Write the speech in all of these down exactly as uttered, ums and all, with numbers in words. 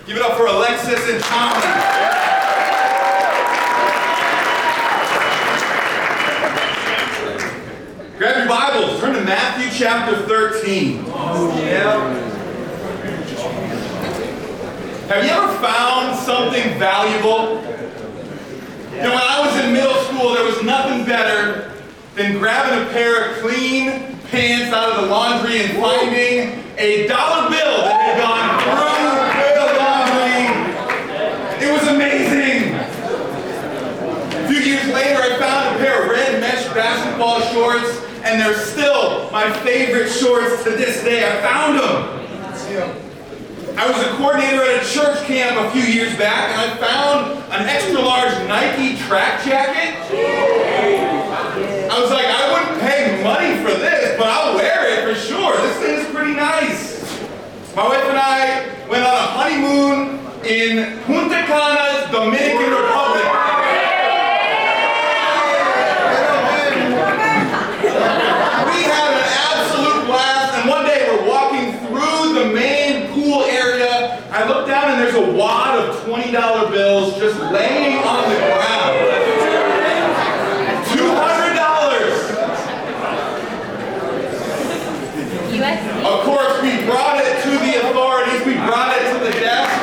Give it up for Alexis and Tommy. Grab your Bibles, turn to Matthew chapter thirteen. Oh, yeah. Have you ever found something valuable? You know, when I was in middle school, there was nothing better than grabbing a pair of clean pants out of the laundry and finding a dollar bill that had gone through the laundry. It was amazing. A few years later, I found a pair of red mesh basketball shorts, and they're still my favorite shorts to this day. I found them. I was a coordinator at a church camp a few years back, and I found an extra large Nike track jacket. I was like, I wouldn't pay money for this, but I'll wear it for sure. This thing is pretty nice. My wife and I went on a honeymoon in Punta Cana, Dominican Republic. We had an absolute blast, and one day we're walking through the main pool area. I look down and there's a wad of twenty dollar bills just laying on the ground. two hundred dollars. Of course, we brought it to the authorities. We brought it to the desk.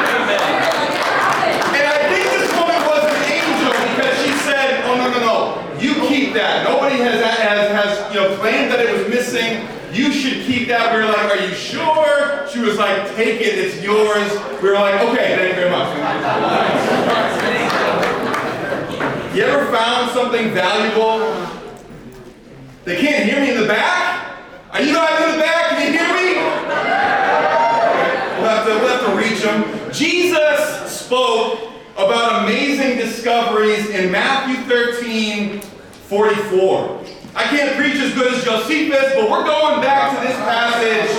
And I think this woman was an angel because she said, oh, no, no, no. You keep that. Nobody has, has, has you know, claimed that it was missing. You should keep that. We were like, are you sure? She was like, take it, it's yours. We were like, okay, thank you very much. You ever found something valuable? They can't hear me in the back? Are you guys in the back? Can you hear me? We'll have to, we'll have to reach them. Jesus spoke about amazing discoveries in Matthew thirteen forty-four. I can't preach as good as Josephus, but we're going back to this passage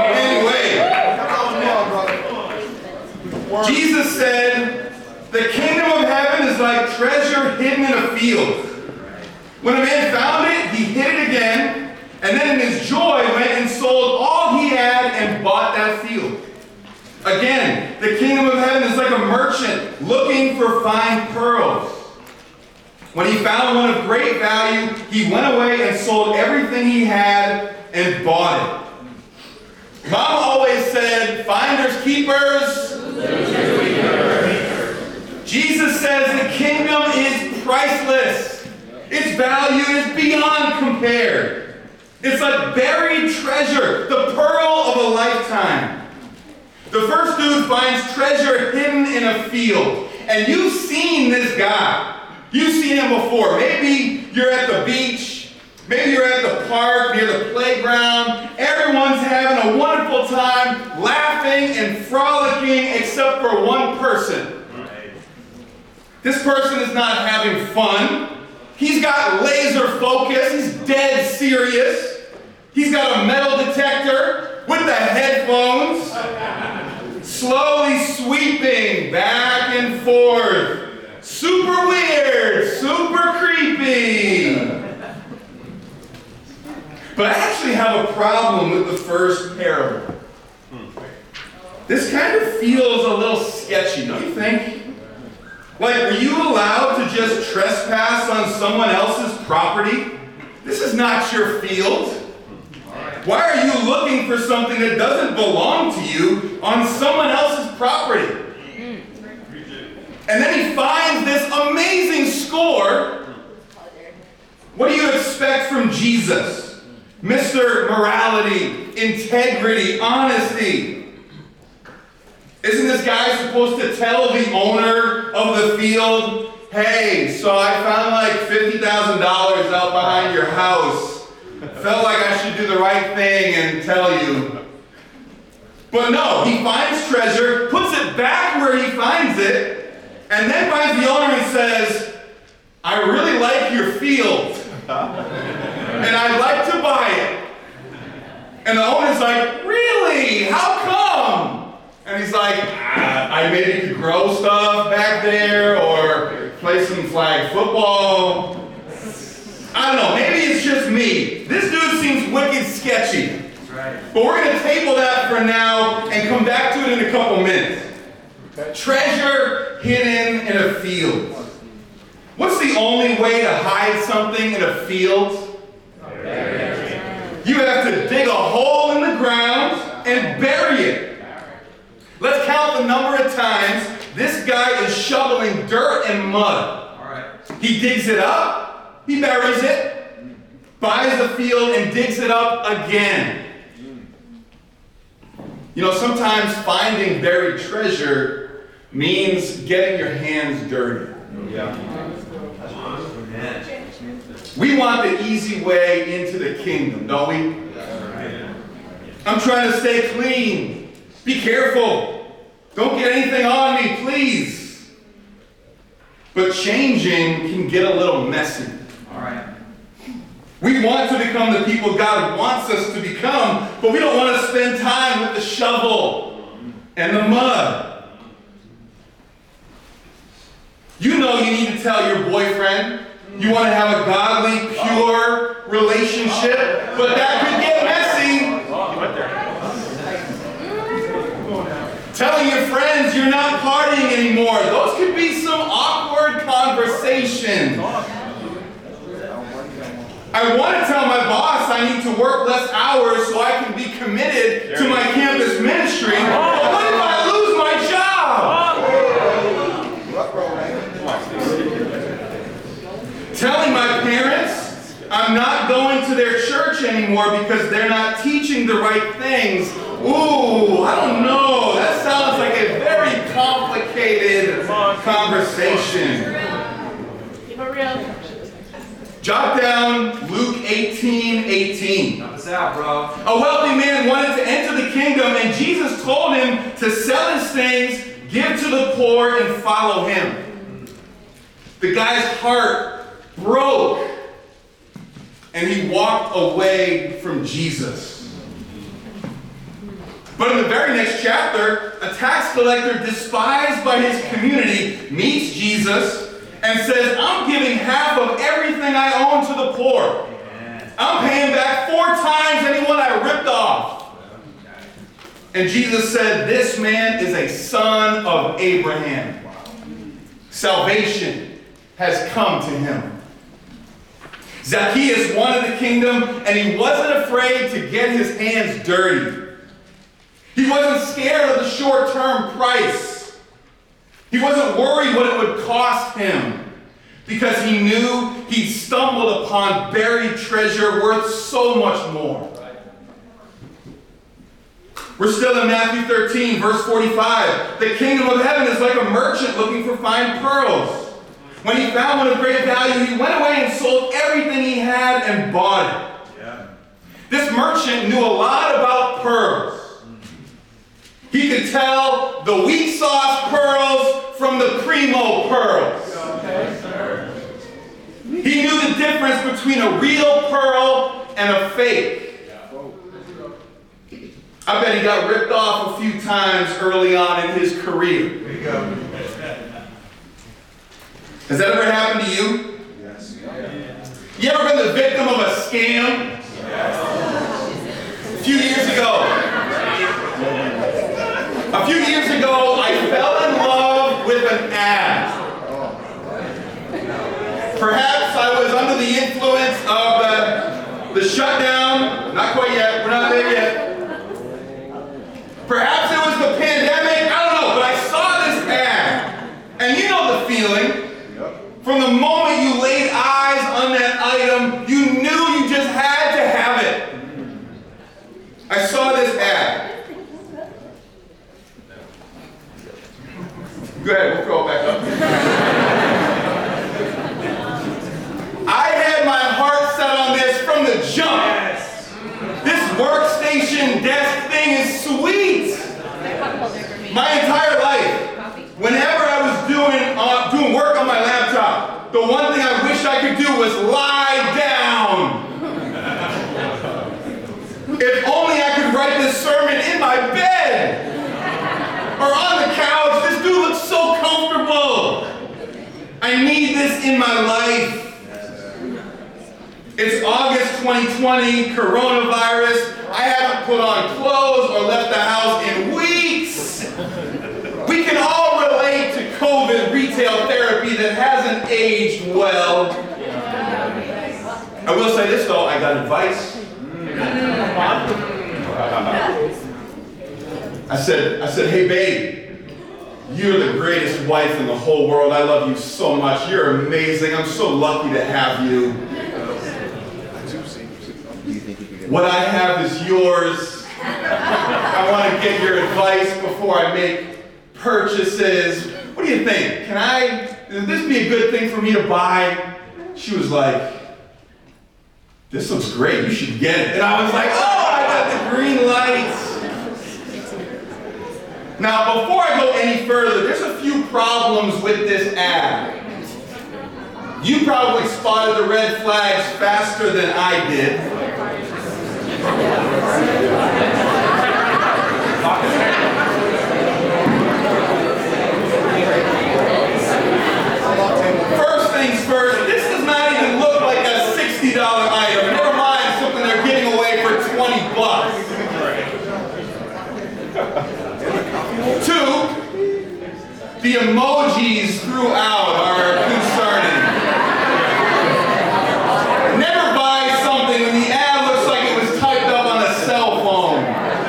anyway. Jesus said, the kingdom of heaven is like treasure hidden in a field. When a man found it, he hid it again, and then in his joy went and sold all he had and bought that field. Again, the kingdom of heaven is like a merchant looking for fine pearls. When he found one of great value, he went away and sold everything he had and bought it. Mom always said, finders keepers. Jesus says the kingdom is priceless. Its value is beyond compare. It's like buried treasure, the pearl of a lifetime. The first dude finds treasure hidden in a field. And you've seen this guy. You've seen him before. Maybe you're at the beach. Maybe you're at the park, near the playground. Everyone's having a wonderful time, laughing and frolicking, except for one person. This person is not having fun. He's got laser focus. He's dead serious. He's got a metal detector with the headphones, slowly sweeping back and forth. Super weird, super creepy. But I actually have a problem with the first parable. This kind of feels a little sketchy, don't you think? Like, were you allowed to just trespass on someone else's property? This is not your field. Why are you looking for something that doesn't belong to you on someone else's property? And then he finds this amazing score. What do you expect from Jesus? Mister Morality, integrity, honesty. Isn't this guy supposed to tell the owner of the field, hey, so I found like fifty thousand dollars out behind your house. Felt like I should do the right thing and tell you. But no, he finds treasure, puts it back where he finds it, and then finds the owner and says, I really like your field, and I'd like to buy it. And the owner's like, really? How come? And he's like, ah, I maybe could grow stuff back there, or play some flag football. I don't know, maybe it's just me. This dude seems wicked sketchy. Right. But we're going to table that for now and come back to it in a couple minutes. Treasure hidden in a field. What's the only way to hide something in a field? You have to dig a hole in the ground and bury it. Let's count the number of times this guy is shoveling dirt and mud. He digs it up, he buries it, buys the field and digs it up again. You know, sometimes finding buried treasure means getting your hands dirty. Yeah. We want the easy way into the kingdom, don't we? I'm trying to stay clean. Be careful. Don't get anything on me, please. But changing can get a little messy. All right. We want to become the people God wants us to become, but we don't want to spend time with the shovel and the mud. You know you need to tell your boyfriend you want to have a godly, pure relationship, but that could get messy. Telling your friends you're not partying anymore, those could be some awkward conversations. I want to tell my boss I need to work less hours so I can be committed to my campus ministry, but what if I lose my job? Telling my parents I'm not going to their church anymore because they're not teaching the right things. Ooh, I don't know. That sounds like a very complicated conversation. Keep it real. Jot down Luke eighteen eighteen. Help us out, bro. A wealthy man wanted to enter the kingdom, and Jesus told him to sell his things, give to the poor, and follow him. The guy's heart broke, and he walked away from Jesus. But in the very next chapter, a tax collector despised by his community meets Jesus and says, I'm giving half of everything I own to the poor. I'm paying back four times anyone I ripped off. And Jesus said, this man is a son of Abraham. Salvation has come to him. Zacchaeus wanted the kingdom, and he wasn't afraid to get his hands dirty. He wasn't scared of the short-term price. He wasn't worried what it would cost him, because he knew he stumbled upon buried treasure worth so much more. We're still in Matthew thirteen, verse forty-five. The kingdom of heaven is like a merchant looking for fine pearls. When he found one of great value, he went away and sold everything he had and bought it. Yeah. This merchant knew a lot about pearls. He could tell the weak sauce pearls from the primo pearls. Okay. He knew the difference between a real pearl and a fake. I bet he got ripped off a few times early on in his career. There you go. Has that ever happened to you? Yes. You ever been the victim of a scam? Yes. A few years ago. A few years ago, I fell in love with an ad. Perhaps I was under the influence of the, the shutdown. Not quite yet. We're not there yet. Perhaps it was the pandemic. I don't know. But I saw this ad. And you know the feeling. From the moment you laid eyes on that item, you knew you just had to have it. I saw this ad. Go ahead, we'll throw it back up. I had my heart set on this from the jump. Yes. This workstation desk thing is sweet. My entire life. Whenever I was doing, uh, doing work on my laptop, the one thing I wish I could do was lie down. If only I could write this sermon in my bed or on the couch. This dude looks so comfortable. I need this in my life. It's August twenty twenty, coronavirus. I haven't put on clothes or left the house in weeks. We can all maturity that hasn't aged well. I will say this though, I got advice. I said, I said, hey babe, you're the greatest wife in the whole world. I love you so much. You're amazing. I'm so lucky to have you. What I have is yours. I want to get your advice before I make purchases. What do you think? Can I, would this be a good thing for me to buy? She was like, this looks great. You should get it. And I was like, oh, I got the green lights. Now, before I go any further, there's a few problems with this ad. You probably spotted the red flags faster than I did. First things first, this does not even look like a sixty dollar item. Never mind something they're giving away for twenty bucks. Two, the emojis throughout are concerning. Never buy something when the ad looks like it was typed up on a cell phone.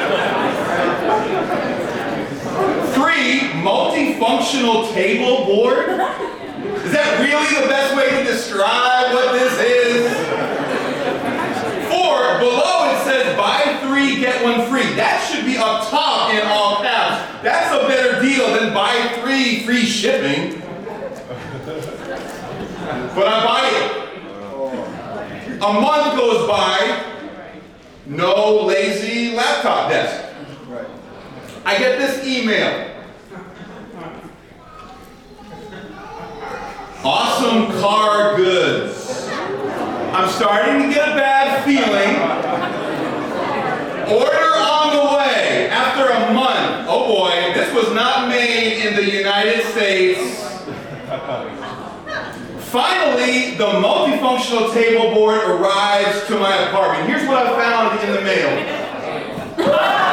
Three, multifunctional table board. Is that really the best way to describe what this is? Four, below it says buy three, get one free. That should be up top in all caps. That's a better deal than buy three, free shipping. But I buy it. A month goes by, no lazy laptop desk. I get this email. Awesome car goods. I'm starting to get a bad feeling. Order on the way. After a month. Oh boy, this was not made in the United States. Finally, the multifunctional table board arrives to my apartment. Here's what I found in the mail.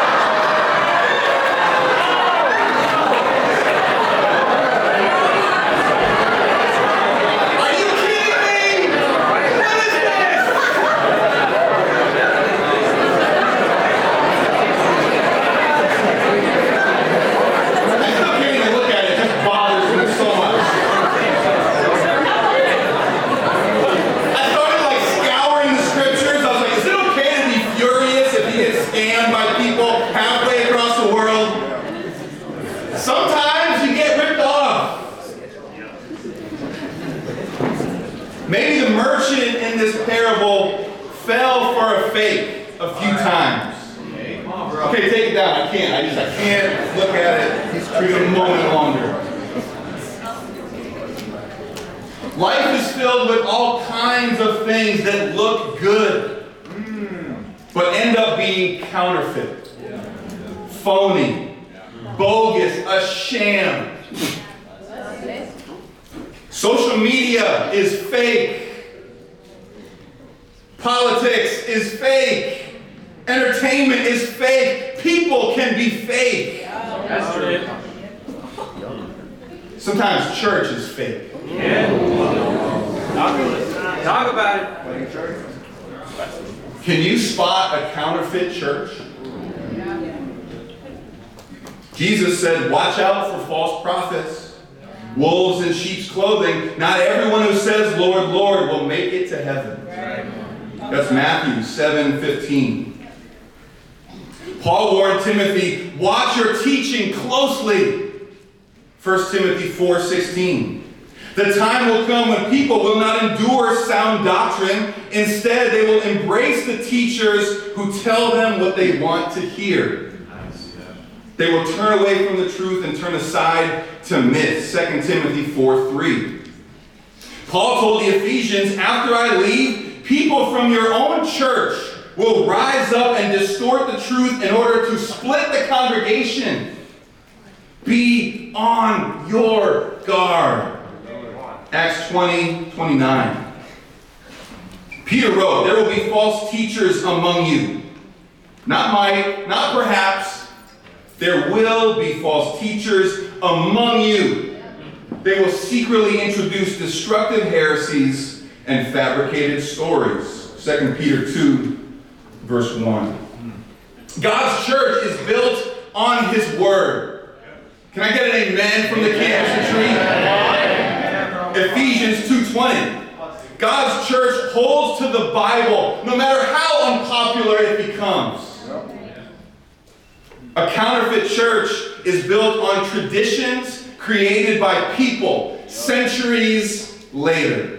Maybe the merchant in this parable fell for a fake a few times. Okay, take it down. I can't. I just I can't look at it for a moment longer. Life is filled with all kinds of things that look good, but end up being counterfeit, phony, bogus, a sham. Social media is fake. Politics is fake. Entertainment is fake. People can be fake. That's true. Sometimes church is fake. Yeah. Talk, talk about it. Can you spot a counterfeit church? Jesus said, watch out for false prophets. Wolves in sheep's clothing. Not everyone who says, Lord, Lord, will make it to heaven. That's Matthew seven fifteen. Paul warned Timothy, watch your teaching closely. First Timothy four sixteen. The time will come when people will not endure sound doctrine. Instead, they will embrace the teachers who tell them what they want to hear. They will turn away from the truth and turn aside to myths. Second Timothy four three. Paul told the Ephesians, after I leave, people from your own church will rise up and distort the truth in order to split the congregation. Be on your guard. Acts twenty twenty-nine. Peter wrote, there will be false teachers among you. Not might, not perhaps. There will be false teachers among you. they will secretly introduce destructive heresies and fabricated stories. Second Peter two, verse one. God's church is built on His Word. Can I get an amen from the campus retreat? Ephesians two twenty. God's church holds to the Bible, no matter how unpopular it becomes. A counterfeit church is built on traditions created by people centuries later.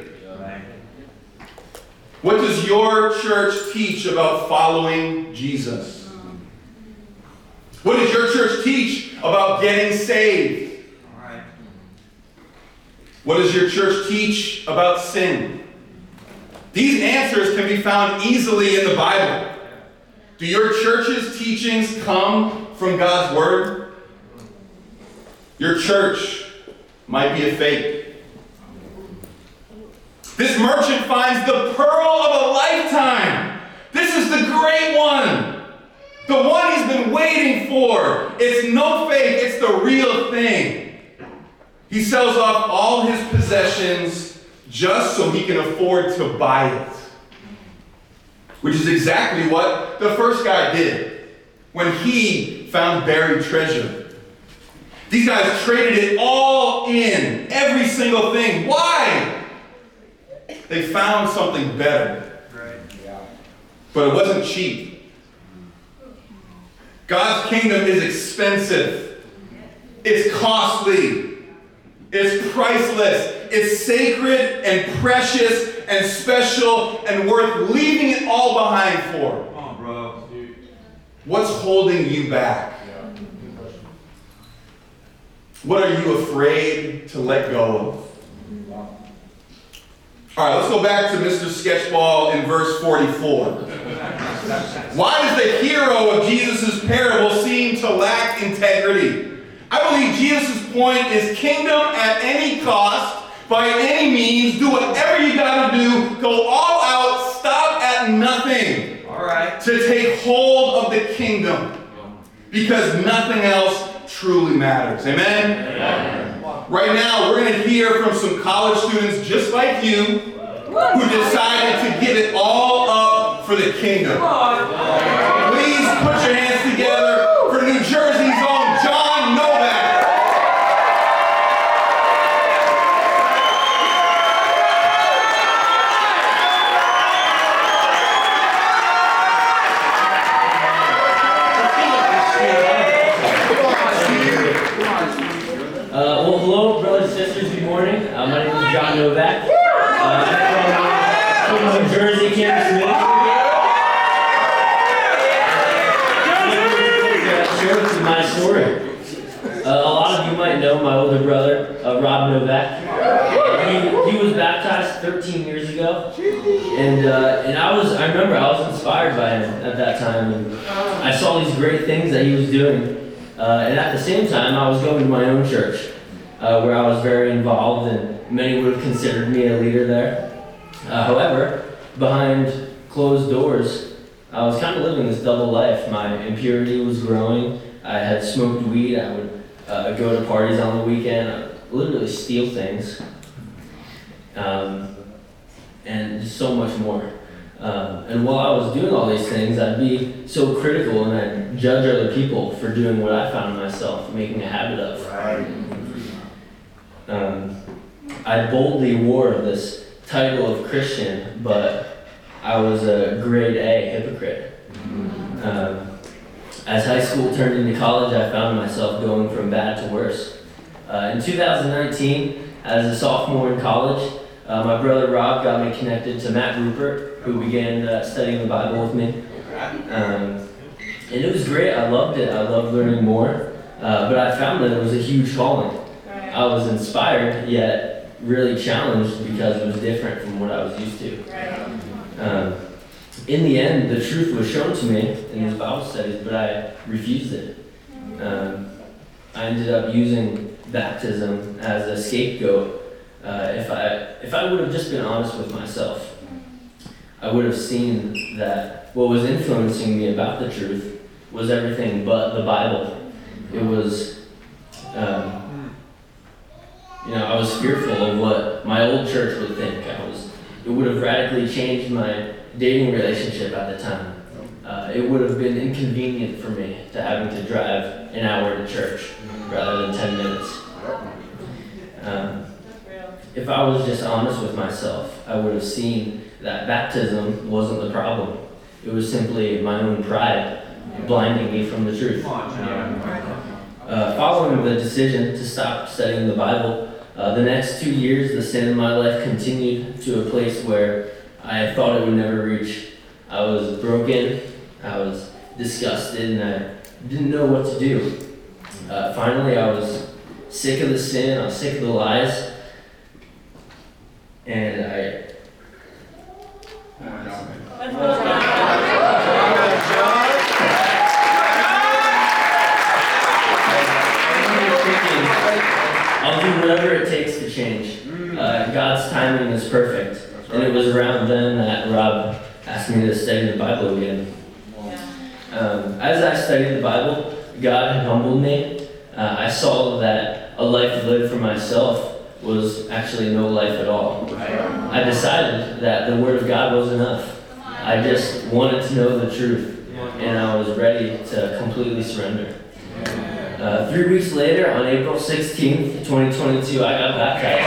What does your church teach about following Jesus? What does your church teach about getting saved? What does your church teach about sin? These answers can be found easily in the Bible. Do your church's teachings come from God's Word? Your church might be a fake. This merchant finds the pearl of a lifetime. This is the great one. The one he's been waiting for. It's no fake, it's the real thing. He sells off all his possessions just so he can afford to buy it. Which is exactly what the first guy did when he found buried treasure. These guys traded it all in, every single thing. Why? They found something better. But it wasn't cheap. God's kingdom is expensive. It's costly. It's priceless. It's sacred and precious and special and worth leaving it all behind for. Come on, bro. What's holding you back? What are you afraid to let go of? All right, let's go back to Mister Sketchball in verse forty-four. Why does the hero of Jesus' parable seem to lack integrity? I believe Jesus' point is kingdom at any cost, by any means, do whatever you got to do, go all out, stop at nothing. All right. To take hold of the kingdom, because nothing else truly matters. Amen? Amen. Right now, we're going to hear from some college students just like you who decided to give it all up for the kingdom. Please put your hands together for New Jersey's own John Novak. Uh, well, hello, brothers and sisters. Good morning. Uh, my name is John Novak. Uh, I'm from, from New Jersey campus ministry. Uh, share with you my story. Uh, a lot of you might know my older brother, uh, Rob Novak. He, he was baptized thirteen years ago, and uh, and I was I remember I was inspired by him at that time, and I saw these great things that he was doing. Uh, and at the same time, I was going to my own church, uh, where I was very involved, and many would have considered me a leader there. Uh, however, behind closed doors, I was kind of living this double life. My impurity was growing. I had smoked weed. I would uh, go to parties on the weekend. I would literally steal things, um, and just so much more. Um, and while I was doing all these things, I'd be so critical and I'd judge other people for doing what I found myself making a habit of. Right. Um, I boldly wore this title of Christian, but I was a grade A hypocrite. Um, as high school turned into college, I found myself going from bad to worse. Uh, in two thousand nineteen, as a sophomore in college, uh, my brother Rob got me connected to Matt Rupert, who began uh, studying the Bible with me. Um, and it was great. I loved it. I loved learning more. Uh, but I found that it was a huge calling. I was inspired, yet really challenged because it was different from what I was used to. Um, in the end, the truth was shown to me in these Bible studies, but I refused it. Um, I ended up using baptism as a scapegoat. Uh, if I if I would have just been honest with myself, I would have seen that what was influencing me about the truth was everything but the Bible. It was, um, you know, I was fearful of what my old church would think. I was, it would have radically changed my dating relationship at the time. Uh, it would have been inconvenient for me to having to drive an hour to church rather than ten minutes. Um, if I was just honest with myself, I would have seen that baptism wasn't the problem. It was simply my own pride blinding me from the truth. Uh, following the decision to stop studying the Bible, uh, the next two years, the sin in my life continued to a place where I thought it would never reach. I was broken, I was disgusted, and I didn't know what to do. Uh, finally, I was sick of the sin, I was sick of the lies, and I... I'll do whatever it takes to change. Uh, God's timing is perfect. And it was around then that Rob asked me to study the Bible again. Um, as I studied the Bible, God had humbled me. Uh, I saw that a life lived for myself was actually no life at all. I decided that the Word of God was enough. I just wanted to know the truth, and I was ready to completely surrender. Uh, three weeks later, on April sixteenth, twenty twenty-two, I got baptized.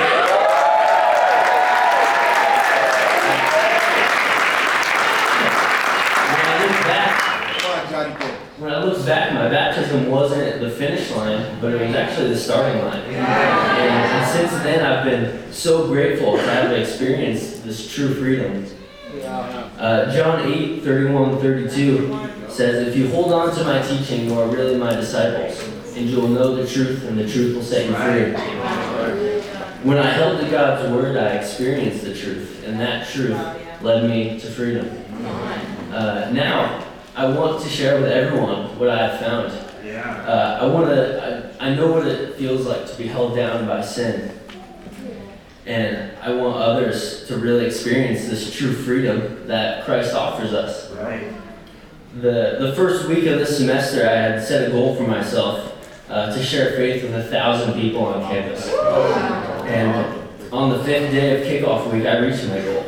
When I look back, when I look back, my baptism wasn't the finish line, but it was actually the starting line. And, and since then, I've been so grateful to have experienced this true freedom. Uh, John eight, thirty-one, thirty-two says, "If you hold on to my teaching, you are really my disciples, and you will know the truth, and the truth will set you free." When I held to God's word, I experienced the truth, and that truth led me to freedom. Uh, now, I want to share with everyone what I have found. Uh, I want to. I, I know what it feels like to be held down by sin, and I want others to really experience this true freedom that Christ offers us. The the first week of this semester, I had set a goal for myself uh, to share faith with a thousand people on campus. And on the fifth day of kickoff week, I reached my goal.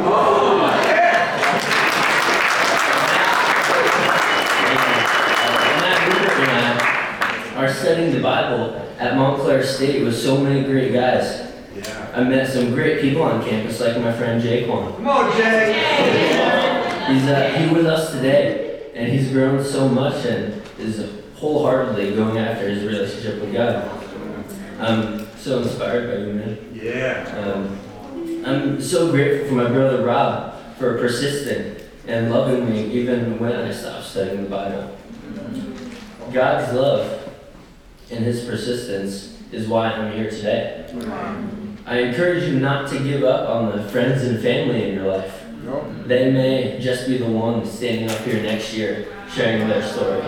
And that group and I are studying the Bible at Montclair State with so many great guys. I met some great people on campus, like my friend Jaquan. Come on, Jay! He's uh, he with us today. And he's grown so much and is wholeheartedly going after his relationship with God. I'm so inspired by you, man. Yeah. Um, I'm so grateful for my brother Rob for persisting and loving me even when I stopped studying the Bible. God's love and his persistence is why I'm here today. I encourage you not to give up on the friends and family in your life. They may just be the ones standing up here next year sharing their story.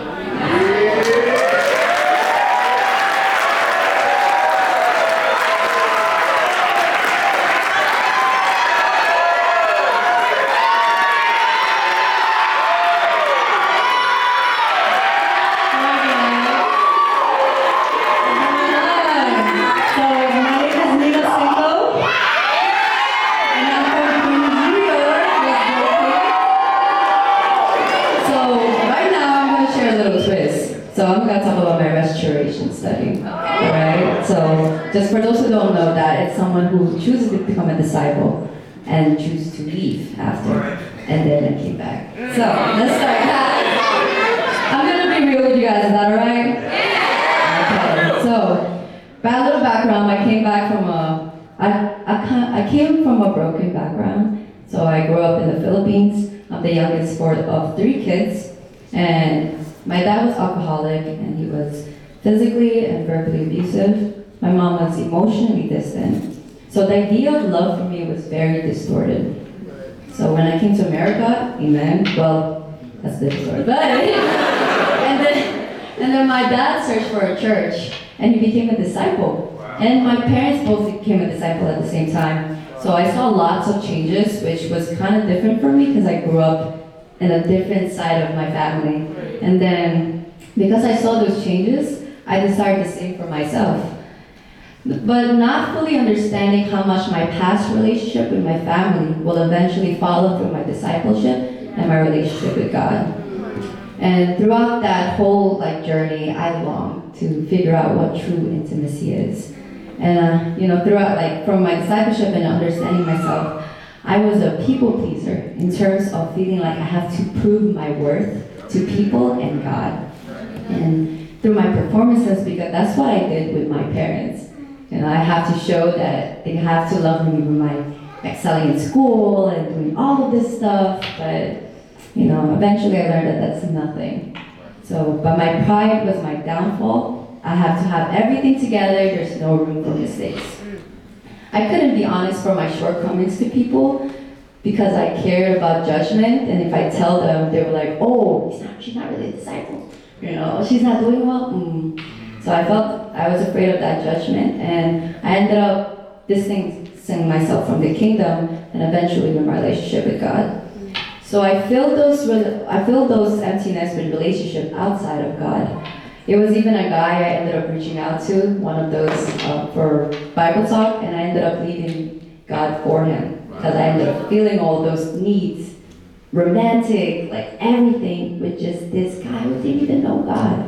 So I'm going to talk about my restoration study, alright? So just for those who don't know that, it's someone who chooses to become a disciple and chooses to leave after, and then I came back. So let's start. I'm going to be real with you guys, is that alright? Okay, so by a little background, I came back from a, I, I, I came from a broken background. So I grew up in the Philippines. I'm the youngest four of three kids, and my dad was alcoholic, and he was physically and verbally abusive. My mom was emotionally distant. So the idea of love for me was very distorted. So when I came to America, amen, well, that's the story. But, and then, and then my dad searched for a church, and he became a disciple. And my parents both became a disciple at the same time. So I saw lots of changes, which was kind of different for me because I grew up in a different side of my family. And then, because I saw those changes, I decided to sing for myself. but not fully understanding how much my past relationship with my family will eventually follow through my discipleship and my relationship with God. And throughout that whole like journey, I longed to figure out what true intimacy is. And uh, you know, throughout like from my discipleship and understanding myself, I was a people pleaser in terms of feeling like I have to prove my worth to people and God. And through my performances, because that's what I did with my parents. And I have to show that they have to love me with my excelling in school and doing all of this stuff, but you know, eventually I learned that that's nothing. So, but my pride was my downfall. I have to have everything together, there's no room for mistakes. I couldn't be honest for my shortcomings to people because I cared about judgment, and if I tell them, they were like, oh, she's not, she's not really a disciple. You know, she's not doing well. Mm. So I felt I was afraid of that judgment, and I ended up distancing myself from the kingdom and eventually in my relationship with God. So I filled those I filled those emptiness with relationship outside of God. It was even a guy I ended up reaching out to, one of those uh, for Bible talk, and I ended up leaving God for him because I ended up feeling all those needs, romantic, like everything, with just this guy who didn't even know God.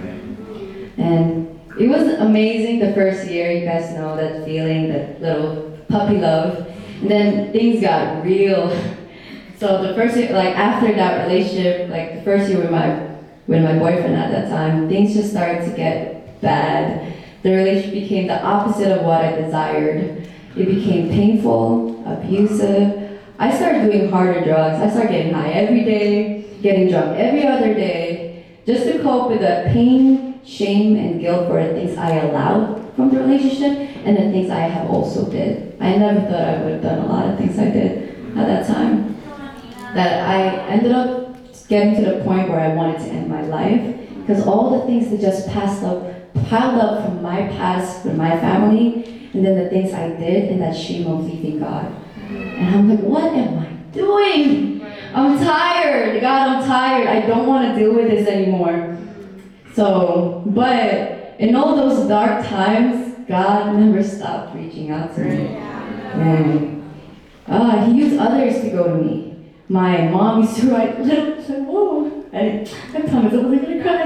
And it was amazing the first year. You guys know that feeling, that little puppy love. And then things got real. So the first year, like after that relationship, like the first year with my with my boyfriend at that time, things just started to get bad. The relationship became the opposite of what I desired. It became painful, abusive. I started doing harder drugs. I started getting high every day, getting drunk every other day, just to cope with the pain, shame, and guilt for the things I allowed from the relationship and the things I have also did. I never thought I would have done a lot of things I did at that time. That I ended up getting to the point where I wanted to end my life because all the things that just passed up, piled up from my past with my family, and then the things I did and that shame of leaving God. And I'm like, what am I doing? I'm tired, God, I'm tired. I don't want to deal with this anymore. So, but in all those dark times, God never stopped reaching out to me. And uh, He used others to go to me. My mom used to write little, whoa, I, I promise I wasn't gonna cry.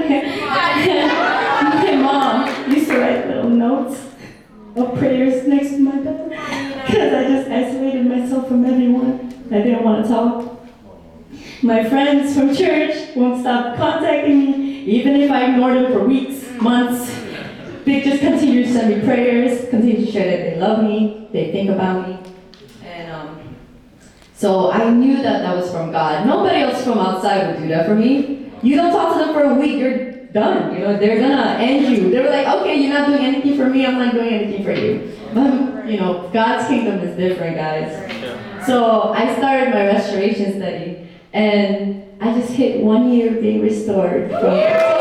My mom used to write little notes of prayers next to my bed because I just isolated myself from everyone. I didn't want to talk. My friends from church won't stop contacting me, even if I ignored them for weeks, months. They just continue to send me prayers, continue to share that they love me, they think about me. And um, so I knew that that was from God. Nobody else from outside would do that for me. You don't talk to them for a week, you're done. You know, they're gonna end you. They were like, okay, you're not doing anything for me, I'm not doing anything for you. But, you know, God's kingdom is different, guys. So I started my restoration study, and I just hit one year of being restored from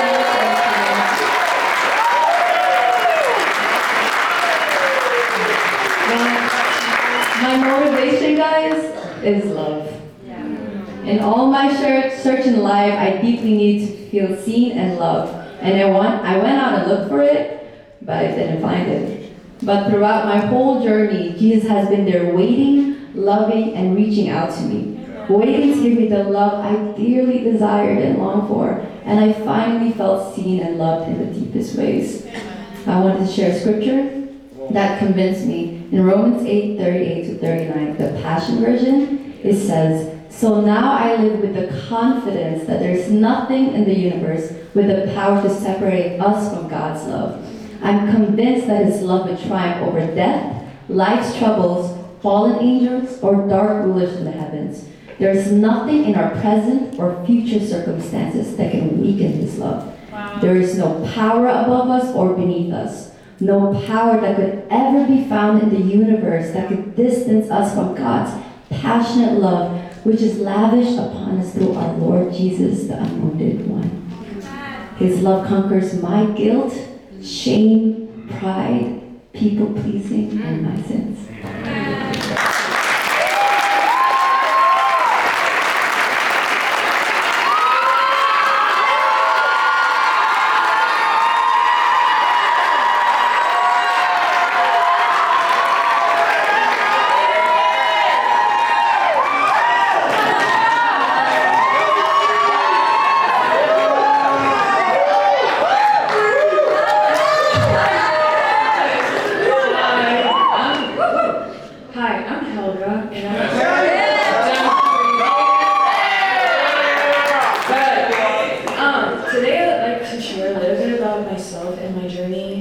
my motivation, guys, is love. In all my search, search in life, I deeply need to feel seen and loved. And I, want, I went out and looked for it, but I didn't find it. But throughout my whole journey, Jesus has been there waiting, loving, and reaching out to me. Waiting to give me the love I dearly desired and longed for. And I finally felt seen and loved in the deepest ways. I wanted to share scripture that convinced me. In Romans eight, thirty-eight to thirty-nine, the Passion Version, it says, "So now I live with the confidence that there's nothing in the universe with the power to separate us from God's love. I'm convinced that His love will triumph over death, life's troubles, fallen angels, or dark rulers in the heavens. There's nothing in our present or future circumstances that can weaken His love. Wow. There is no power above us or beneath us. No power that could ever be found in the universe that could distance us from God's passionate love, which is lavished upon us through our Lord Jesus, the Anointed One. His love conquers my guilt, shame, pride, people-pleasing, and my sins."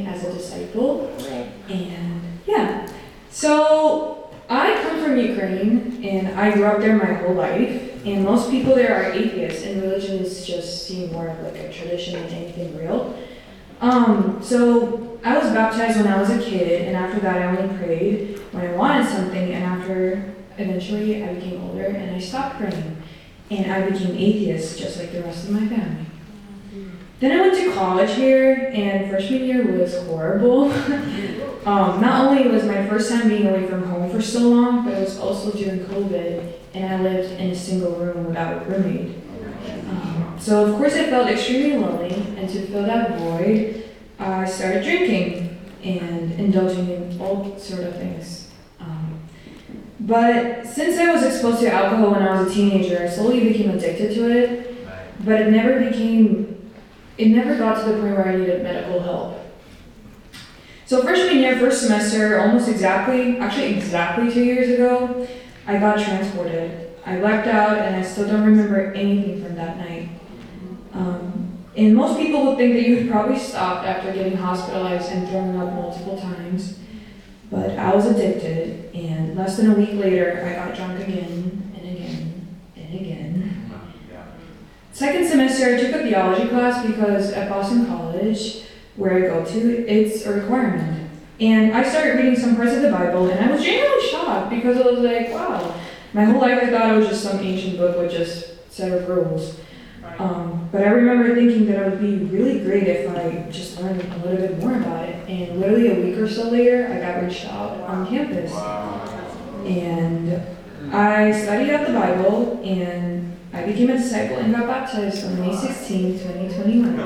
as a disciple. And yeah, so I come from Ukraine and I grew up there my whole life. And most people there are atheists, and religion is just seen more of like a tradition than anything real. Um, so I was baptized when I was a kid, and after that I only prayed when I wanted something, and after eventually I became older and I stopped praying, and I became atheist just like the rest of my family. Then I went to college here, and freshman year was horrible. um, not only was my first time being away from home for so long, but it was also during COVID, and I lived in a single room without a roommate. Um, so of course I felt extremely lonely, and to fill that void, I started drinking and indulging in all sort of things. Um, but since I was exposed to alcohol when I was a teenager, I slowly became addicted to it, but it never became It never got to the point where I needed medical help. So freshman year, first semester, almost exactly, actually exactly two years ago, I got transported. I blacked out and I still don't remember anything from that night. Um, and most people would think that you had probably stopped after getting hospitalized and throwing up multiple times. But I was addicted, and less than a week later, I got drunk again and again and again. Second semester, I took a theology class because at Boston College, where I go to, it's a requirement. And I started reading some parts of the Bible, and I was genuinely shocked because I was like, wow, my whole life I thought it was just some ancient book with just set of rules. Um, but I remember thinking that it would be really great if I just learned a little bit more about it. And literally a week or so later, I got reached out on campus. And I studied out the Bible, and I became a disciple and got baptized on May sixteenth, twenty twenty-one.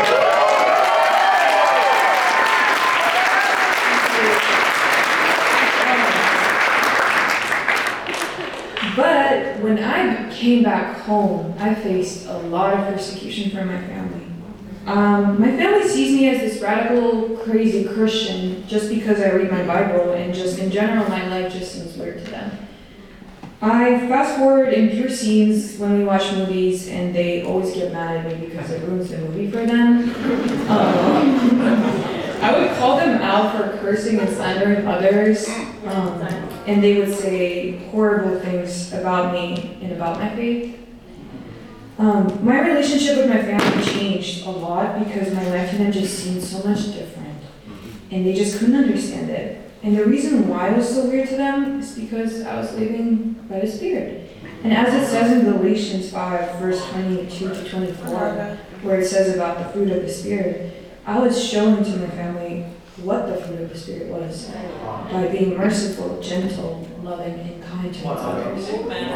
But when I came back home, I faced a lot of persecution from my family. Um, my family sees me as this radical, crazy Christian just because I read my Bible, and just in general, my life just seems weird to them. I fast forward in pure scenes when we watch movies, and they always get mad at me because it ruins the movie for them. Um, I would call them out for cursing and slandering others, um, and they would say horrible things about me and about my faith. Um, my relationship with my family changed a lot because my life to them just seemed so much different, and they just couldn't understand it. And the reason why it was so weird to them is because I was living by the Spirit. And as it says in Galatians five, verse twenty-two to twenty-four, where it says about the fruit of the Spirit, I was showing to my family what the fruit of the Spirit was by being merciful, gentle, loving, and kind towards others.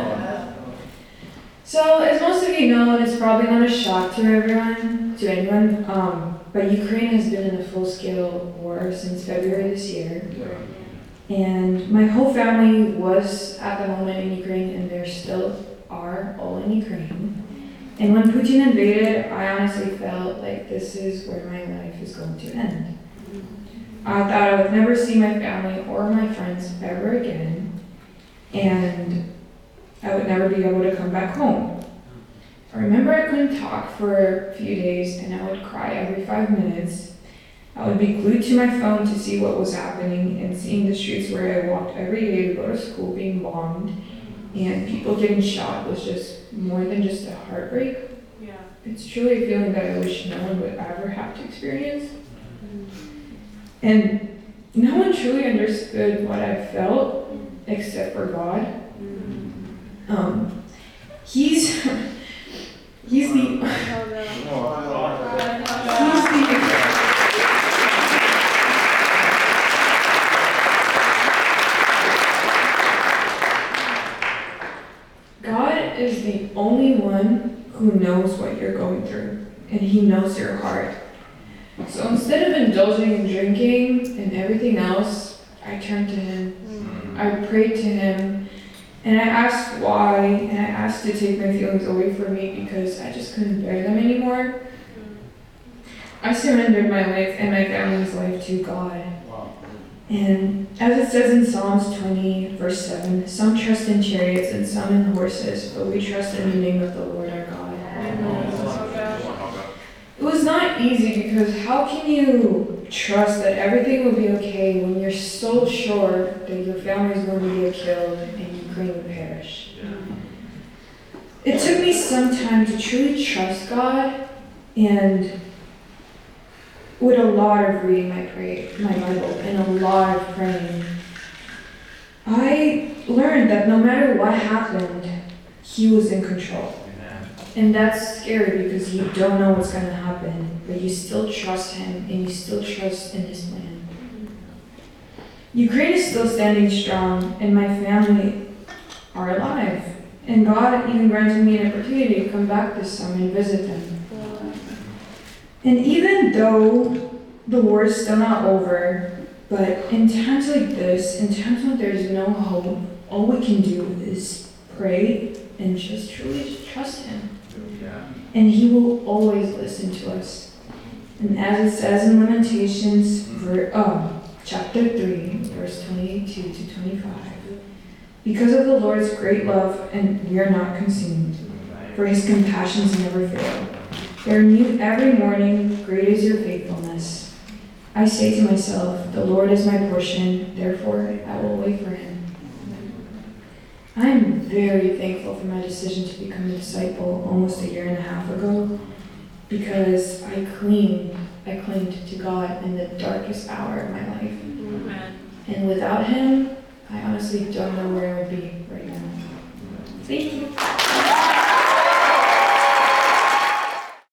So, as most of you know, and it's probably not a shock to everyone, to anyone, um, but Ukraine has been in a full-scale war since February this year. And my whole family was at the moment in Ukraine, and there still are all in Ukraine. And when Putin invaded, I honestly felt like this is where my life is going to end. I thought I would never see my family or my friends ever again, and I would never be able to come back home. I remember I couldn't talk for a few days, and I would cry every five minutes. I would be glued to my phone to see what was happening, and seeing the streets where I walked every day to go to school being bombed and people getting shot was just more than just a heartbreak. Yeah. It's truly a feeling that I wish no one would ever have to experience. And no one truly understood what I felt except for God. Um, he's he's the he's the God is the only one who knows what you're going through, and He knows your heart. So instead of indulging in drinking and everything else, I turned to Him. I prayed to Him, and I asked why, and I asked to take my feelings away from me because I just couldn't bear them anymore. I surrendered my life and my family's life to God. And as it says in Psalms twenty, verse seven, some trust in chariots and some in horses, but we trust in the name of the Lord our God. It was not easy because how can you trust that everything will be okay when you're so sure that your family is going to get killed and Ukraine will perish? It took me some time to truly trust God, and with a lot of reading my pray, my Bible and a lot of praying, I learned that no matter what happened, He was in control. And that's scary because you don't know what's going to happen, but you still trust Him and you still trust in His plan. Ukraine is still standing strong, and my family are alive. And God even granted me an opportunity to come back this summer and visit them. And even though the war is still not over, but in times like this, in times when there's no hope, all we can do is pray and just truly trust Him. And He will always listen to us. And as it says in Lamentations, ver- oh, chapter three, verse twenty-two to twenty-five, because of the Lord's great love, and we are not consumed, for His compassions never fail. They are new every morning, great is your faithfulness. I say to myself, the Lord is my portion, therefore I will wait for Him. I am very thankful for my decision to become a disciple almost a year and a half ago, because I clinged, I clinged to God in the darkest hour of my life. Amen. And without Him, I honestly don't know where I would be right now. Thank you.